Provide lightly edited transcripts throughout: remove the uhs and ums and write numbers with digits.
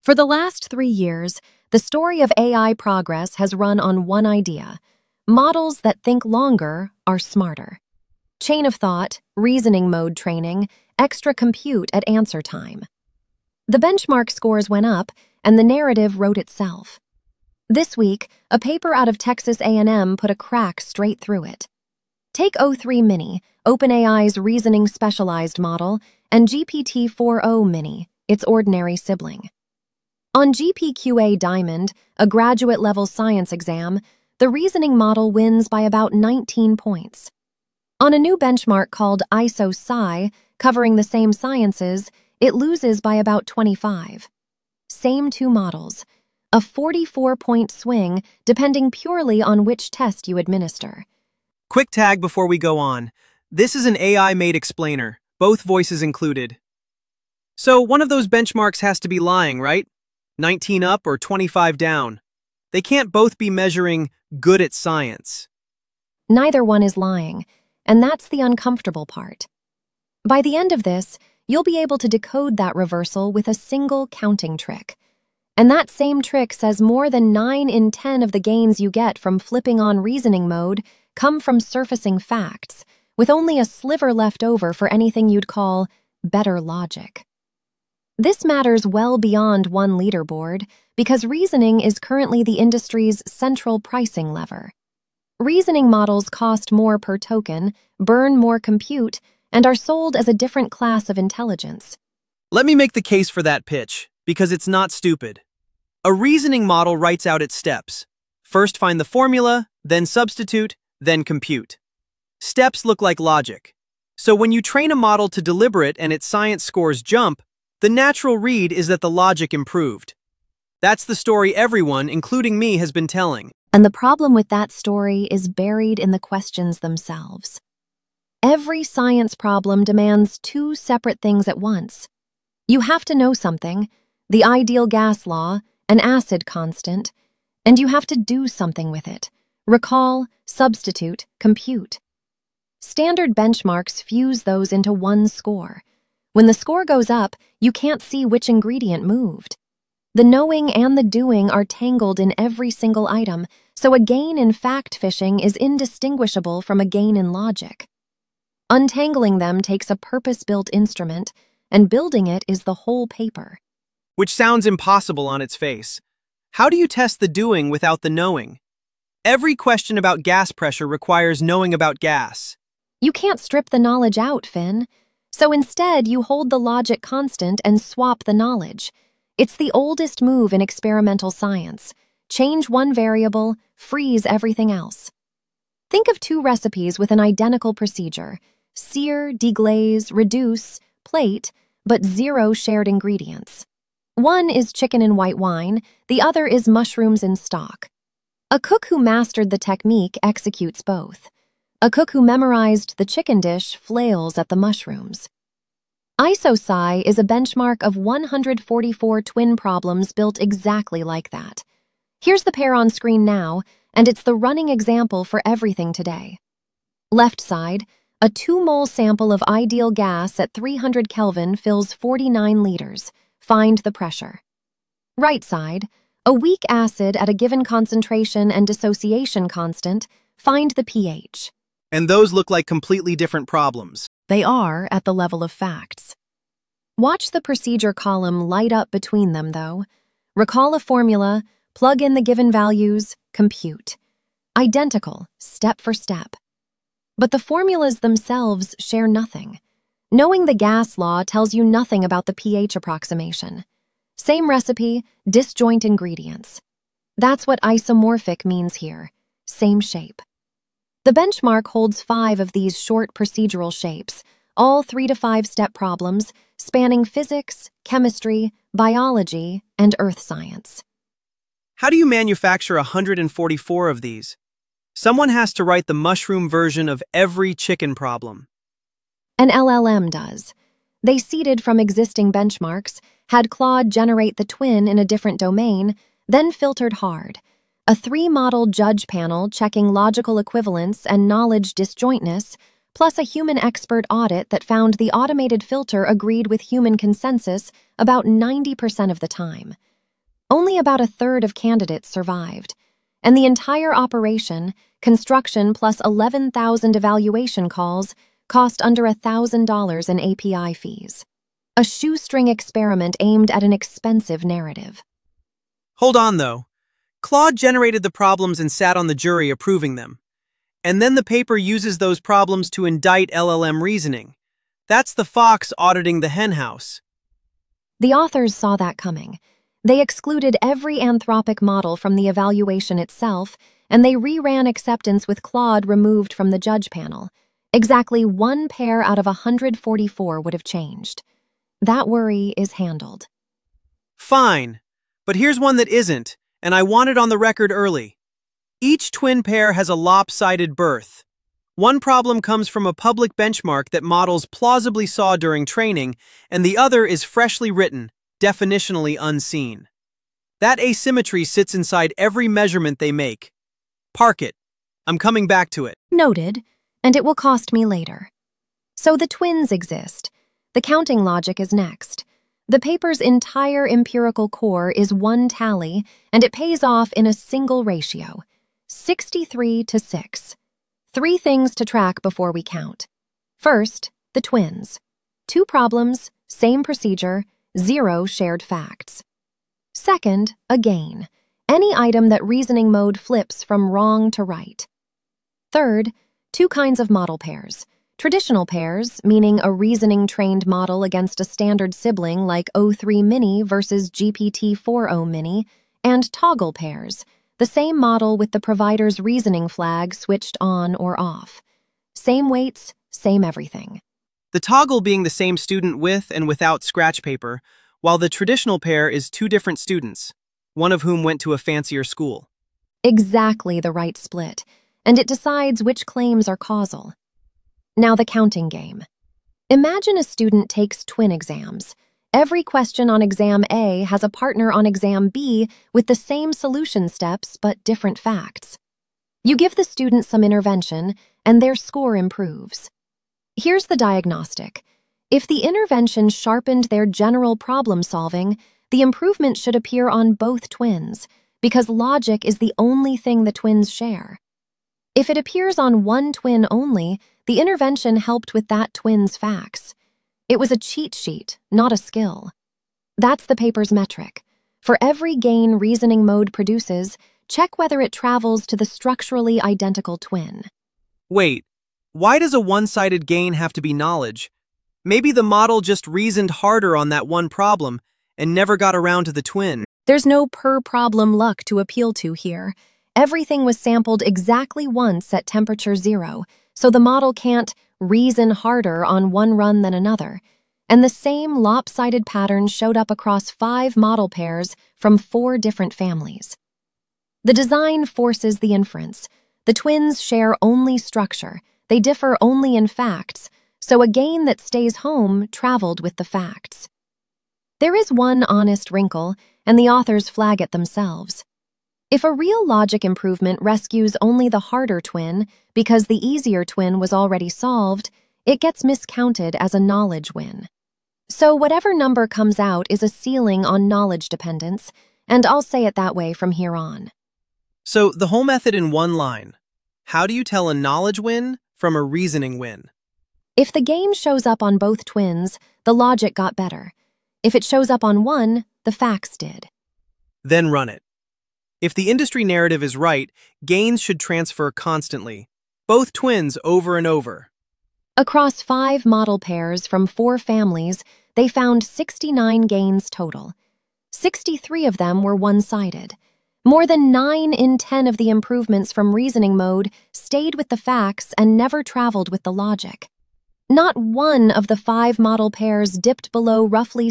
For the last 3 years, the story of AI progress has run on one idea: models that think longer are smarter. Chain of thought, reasoning mode training, extra compute at answer time. The benchmark scores went up, and the narrative wrote itself. This week, a paper out of Texas A&M put a crack straight through it. Take O3 Mini, OpenAI's reasoning specialized model, and GPT-4o Mini, its ordinary sibling. On GPQA Diamond, a graduate-level science exam, the reasoning model wins by about 19 points. On a new benchmark called ISO-Sci, covering the same sciences, it loses by about 25. Same two models, a 44-point swing depending purely on which test you administer. Quick tag before we go on. This is an AI-made explainer, both voices included. So one of those benchmarks has to be lying, right? 19 up or 25 down. They can't both be measuring good at science. Neither one is lying, and that's the uncomfortable part. By the end of this, you'll be able to decode that reversal with a single counting trick. And that same trick says more than 9 in 10 of the gains you get from flipping on reasoning mode come from surfacing facts, with only a sliver left over for anything you'd call better logic. This matters well beyond one leaderboard because reasoning is currently the industry's central pricing lever. Reasoning models cost more per token, burn more compute, and are sold as a different class of intelligence. Let me make the case for that pitch, because it's not stupid. A reasoning model writes out its steps. First find the formula, then substitute, then compute. Steps look like logic. So when you train a model to deliberate and its science scores jump, the natural read is that the logic improved. That's the story everyone, including me, has been telling. And the problem with that story is buried in the questions themselves. Every science problem demands two separate things at once. You have to know something, the ideal gas law, an acid constant, and you have to do something with it. Recall, substitute, compute. Standard benchmarks fuse those into one score. When the score goes up, you can't see which ingredient moved. The knowing and the doing are tangled in every single item, so a gain in fact fishing is indistinguishable from a gain in logic. Untangling them takes a purpose-built instrument, and building it is the whole paper. Which sounds impossible on its face. How do you test the doing without the knowing? Every question about gas pressure requires knowing about gas. You can't strip the knowledge out, Finn. So instead, you hold the logic constant and swap the knowledge. It's the oldest move in experimental science. Change one variable, freeze everything else. Think of two recipes with an identical procedure: sear, deglaze, reduce, plate, but zero shared ingredients. One is chicken in white wine, the other is mushrooms in stock. A cook who mastered the technique executes both. A cook who memorized the chicken dish flails at the mushrooms. ISO-Sci is a benchmark of 144 twin problems built exactly like that. Here's the pair on screen now, and it's the running example for everything today. Left side, a 2-mole sample of ideal gas at 300 Kelvin fills 49 liters. Find the pressure. Right side, a weak acid at a given concentration and dissociation constant. Find the pH. And those look like completely different problems. They are at the level of facts. Watch the procedure column light up between them, though. Recall a formula, plug in the given values, compute. Identical, step for step. But the formulas themselves share nothing. Knowing the gas law tells you nothing about the pH approximation. Same recipe, disjoint ingredients. That's what isomorphic means here. Same shape. The benchmark holds 5 of these short procedural shapes, all 3 to 5 step problems spanning physics, chemistry, biology, and earth science. How do you manufacture 144 of these? Someone has to write the mushroom version of every chicken problem. An LLM does. They seeded from existing benchmarks, had Claude generate the twin in a different domain, then filtered hard. A 3-model judge panel checking logical equivalence and knowledge disjointness, plus a human expert audit that found the automated filter agreed with human consensus about 90% of the time. Only about a third of candidates survived, and the entire operation, construction plus 11,000 evaluation calls, cost under $1,000 in API fees. A shoestring experiment aimed at an expensive narrative. Hold on, though. Claude generated the problems and sat on the jury approving them. And then the paper uses those problems to indict LLM reasoning. That's the fox auditing the henhouse. The authors saw that coming. They excluded every Anthropic model from the evaluation itself, and they reran acceptance with Claude removed from the judge panel. Exactly one pair out of 144 would have changed. That worry is handled. Fine, but here's one that isn't, and I want it on the record early. Each twin pair has a lopsided birth. One problem comes from a public benchmark that models plausibly saw during training, and the other is freshly written, definitionally unseen. That asymmetry sits inside every measurement they make. Park it. I'm coming back to it. Noted, and it will cost me later. So the twins exist. The counting logic is next. The paper's entire empirical core is one tally, and it pays off in a single ratio, 63 to 6. 3 things to track before we count. First, the twins. 2 problems, same procedure, 0 shared facts. Second, a gain. Any item that reasoning mode flips from wrong to right. Third, 2 kinds of model pairs. Traditional pairs, meaning a reasoning-trained model against a standard sibling like O3 Mini versus GPT-4o Mini, and toggle pairs, the same model with the provider's reasoning flag switched on or off. Same weights, same everything. The toggle being the same student with and without scratch paper, while the traditional pair is 2 different students, one of whom went to a fancier school. Exactly the right split, and it decides which claims are causal. Now the counting game. Imagine a student takes twin exams. Every question on exam A has a partner on exam B with the same solution steps but different facts. You give the student some intervention, and their score improves. Here's the diagnostic. If the intervention sharpened their general problem solving, the improvement should appear on both twins, because logic is the only thing the twins share. If it appears on one twin only, the intervention helped with that twin's facts. It was a cheat sheet, not a skill. That's the paper's metric. For every gain reasoning mode produces, check whether it travels to the structurally identical twin. Wait, why does a one-sided gain have to be knowledge? Maybe the model just reasoned harder on that one problem and never got around to the twin. There's no per-problem luck to appeal to here. Everything was sampled exactly once at temperature 0, so the model can't reason harder on one run than another. And the same lopsided pattern showed up across 5 model pairs from 4 different families. The design forces the inference. The twins share only structure. They differ only in facts, so a gain that stays home traveled with the facts. There is one honest wrinkle, and the authors flag it themselves. If a real logic improvement rescues only the harder twin because the easier twin was already solved, it gets miscounted as a knowledge win. So whatever number comes out is a ceiling on knowledge dependence, and I'll say it that way from here on. So the whole method in one line. How do you tell a knowledge win from a reasoning win? If the gain shows up on both twins, the logic got better. If it shows up on one, the facts did. Then run it. If the industry narrative is right, gains should transfer constantly. Both twins over and over. Across 5 model pairs from 4 families, they found 69 gains total. 63 of them were one-sided. More than 9 in 10 of the improvements from reasoning mode stayed with the facts and never traveled with the logic. Not one of the 5 model pairs dipped below roughly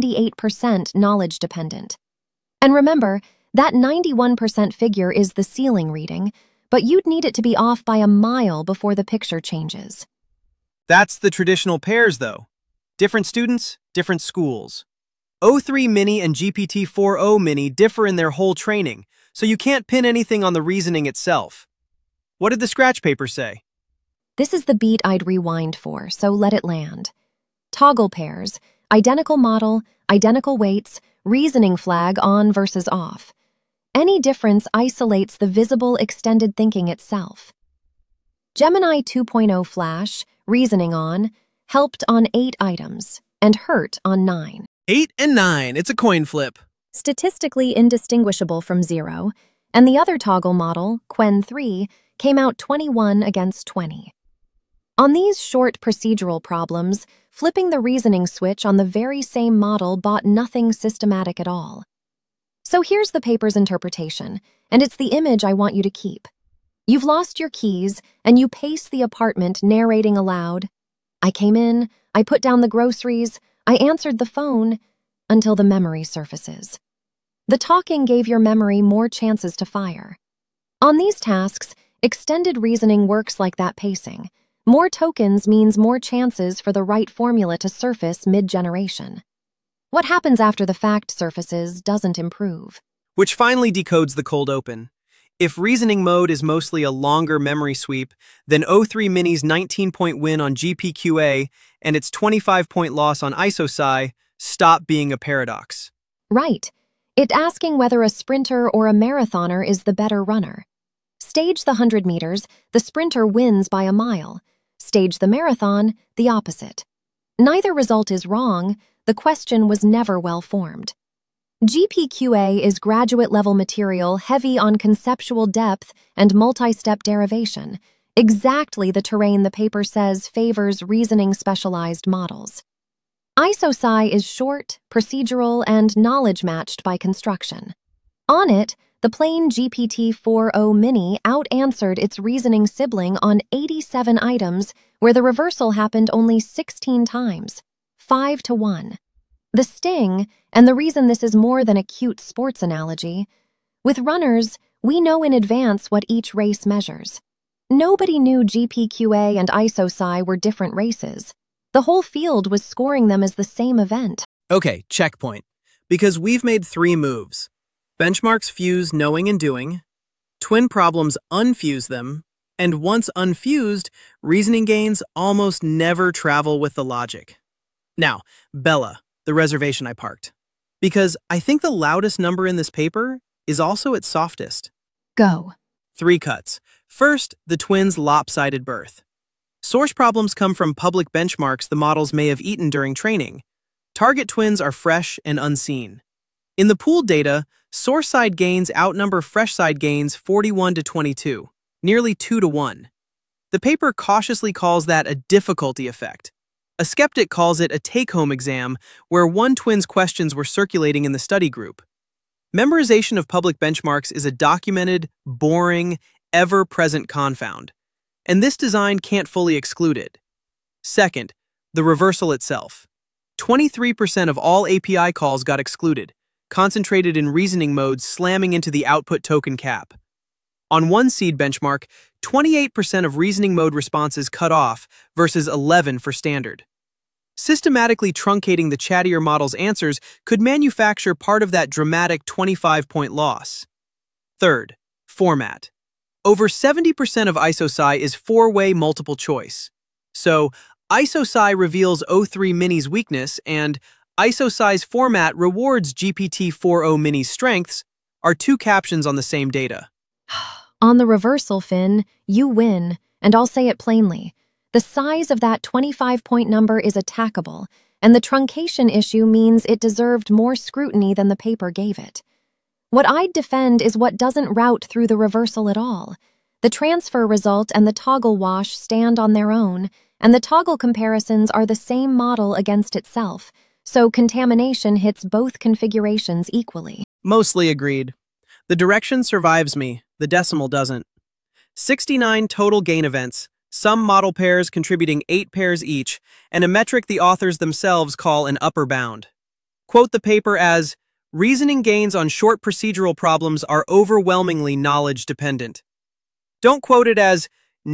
78% knowledge dependent. And remember, that 91% figure is the ceiling reading, but you'd need it to be off by a mile before the picture changes. That's the traditional pairs, though. Different students, different schools. O3 Mini and GPT-4o Mini differ in their whole training, so you can't pin anything on the reasoning itself. What did the scratch paper say? This is the beat I'd rewind for, so let it land. Toggle pairs, identical model, identical weights, reasoning flag on versus off. Any difference isolates the visible extended thinking itself. Gemini 2.0 Flash, reasoning on, helped on 8 items and hurt on 9. 8 and 9, it's a coin flip. Statistically indistinguishable from 0, and the other toggle model, Qwen 3, came out 21 against 20. On these short procedural problems, flipping the reasoning switch on the very same model bought nothing systematic at all. So here's the paper's interpretation, and it's the image I want you to keep. You've lost your keys, and you pace the apartment narrating aloud. I came in, I put down the groceries, I answered the phone, until the memory surfaces. The talking gave your memory more chances to fire. On these tasks, extended reasoning works like that pacing. More tokens means more chances for the right formula to surface mid-generation. What happens after the fact surfaces doesn't improve. Which finally decodes the cold open. If reasoning mode is mostly a longer memory sweep, then O3 Mini's 19-point win on GPQA and its 25-point loss on ISOSci stop being a paradox. Right. It's asking whether a sprinter or a marathoner is the better runner. Stage the 100 meters, the sprinter wins by a mile. Stage the marathon, the opposite. Neither result is wrong, the question was never well formed. GPQA is graduate-level material heavy on conceptual depth and multi-step derivation, exactly the terrain the paper says favors reasoning-specialized models. ISOSci is short, procedural, and knowledge-matched by construction. On it, the plain GPT-4o Mini out-answered its reasoning sibling on 87 items where the reversal happened only 16 times, 5 to 1. The sting, and the reason this is more than a cute sports analogy, with runners, we know in advance what each race measures. Nobody knew GPQA and ISOSci were different races. The whole field was scoring them as the same event. Okay, checkpoint. Because we've made 3 moves. Benchmarks fuse knowing and doing, twin problems unfuse them, and once unfused, reasoning gains almost never travel with the logic. Now, Bella, the reservation I parked. Because I think the loudest number in this paper is also its softest. Go. 3 cuts. First, the twins' lopsided birth. Source problems come from public benchmarks the models may have eaten during training. Target twins are fresh and unseen. In the pooled data, source side gains outnumber fresh side gains 41 to 22, nearly 2 to 1. The paper cautiously calls that a difficulty effect. A skeptic calls it a take-home exam where one twin's questions were circulating in the study group. Memorization of public benchmarks is a documented, boring, ever-present confound, and this design can't fully exclude it. Second, the reversal itself. 23% of all API calls got excluded, concentrated in reasoning modes slamming into the output token cap. On one seed benchmark, 28% of reasoning mode responses cut off versus 11 for standard. Systematically truncating the chattier model's answers could manufacture part of that dramatic 25-point loss. Third, format. Over 70% of ISOSci is 4-way multiple choice. So, ISOSci reveals O3 Mini's weakness and ISOSci's format rewards GPT-4o Mini's strengths are 2 captions on the same data. On the reversal, Finn, you win, and I'll say it plainly. The size of that 25-point number is attackable, and the truncation issue means it deserved more scrutiny than the paper gave it. What I'd defend is what doesn't route through the reversal at all. The transfer result and the toggle wash stand on their own, and the toggle comparisons are the same model against itself, so contamination hits both configurations equally. Mostly agreed. The direction survives me, the decimal doesn't. 69 total gain events, some model pairs contributing 8 pairs each, and a metric the authors themselves call an upper bound. Quote the paper as, "Reasoning gains on short procedural problems are overwhelmingly knowledge-dependent." Don't quote it as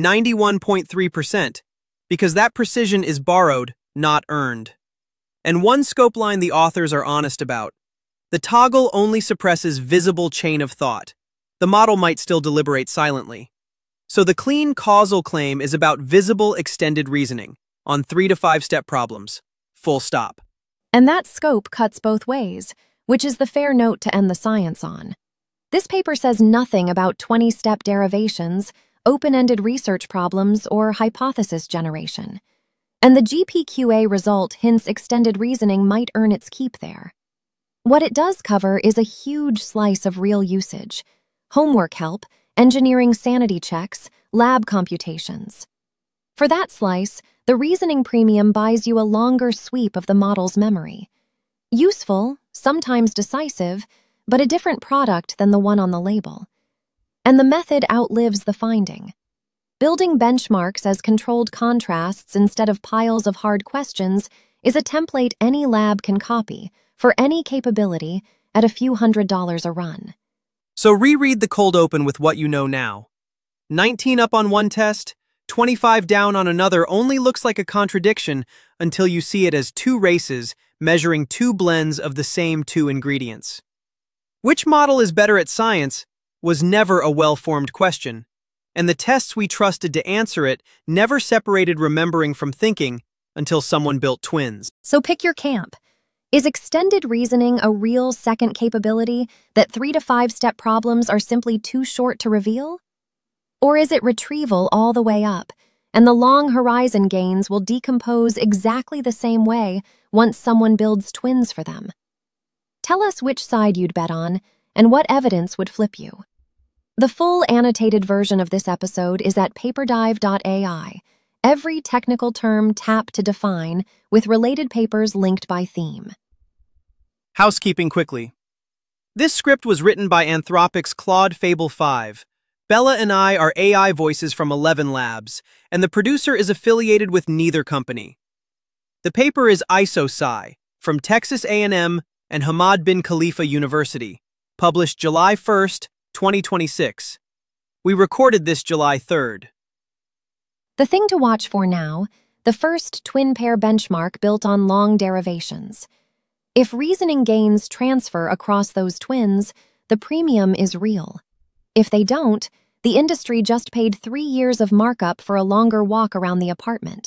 91.3%, because that precision is borrowed, not earned. And one scope line the authors are honest about. The toggle only suppresses visible chain of thought. The model might still deliberate silently. So the clean causal claim is about visible extended reasoning on 3 to 5 step problems. Full stop. And that scope cuts both ways. which is the fair note to end the science on. This paper says nothing about 20-step derivations, open-ended research problems, or hypothesis generation. And the GPQA result hints extended reasoning might earn its keep there. What it does cover is a huge slice of real usage: homework help, engineering sanity checks, lab computations. For that slice, the reasoning premium buys you a longer sweep of the model's memory. Useful, sometimes decisive, but a different product than the one on the label. And the method outlives the finding. Building benchmarks as controlled contrasts instead of piles of hard questions is a template any lab can copy for any capability at a few $100s a run. So reread the cold open with what you know now. 19 up on one test, 25 down on another only looks like a contradiction until you see it as two races measuring two blends of the same two ingredients. Which model is better at science was never a well-formed question, and the tests we trusted to answer it never separated remembering from thinking until someone built twins. So pick your camp. Is extended reasoning a real second capability that 3 to 5 step problems are simply too short to reveal? Or is it retrieval all the way up, and the long horizon gains will decompose exactly the same way once someone builds twins for them? Tell us which side you'd bet on and what evidence would flip you. The full annotated version of this episode is at paperdive.ai. Every technical term tapped to define, with related papers linked by theme. Housekeeping quickly. This script was written by Anthropic's Claude Fable 5. Bella and I are AI voices from 11 Labs, and the producer is affiliated with neither company. The paper is ISO-Sci from Texas A&M and Hamad bin Khalifa University, published July 1st, 2026. We recorded this July 3rd. The thing to watch for now, the first twin-pair benchmark built on long derivations. If reasoning gains transfer across those twins, the premium is real. If they don't, the industry just paid 3 years of markup for a longer walk around the apartment.